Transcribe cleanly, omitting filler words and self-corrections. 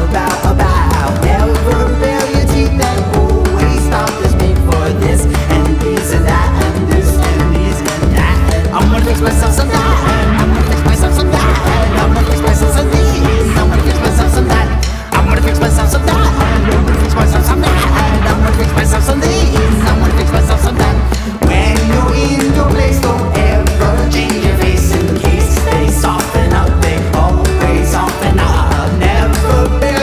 about. Never bare your teeth and always stop this made for this and this and that and this and this and that. I'm gonna fix myself sometime.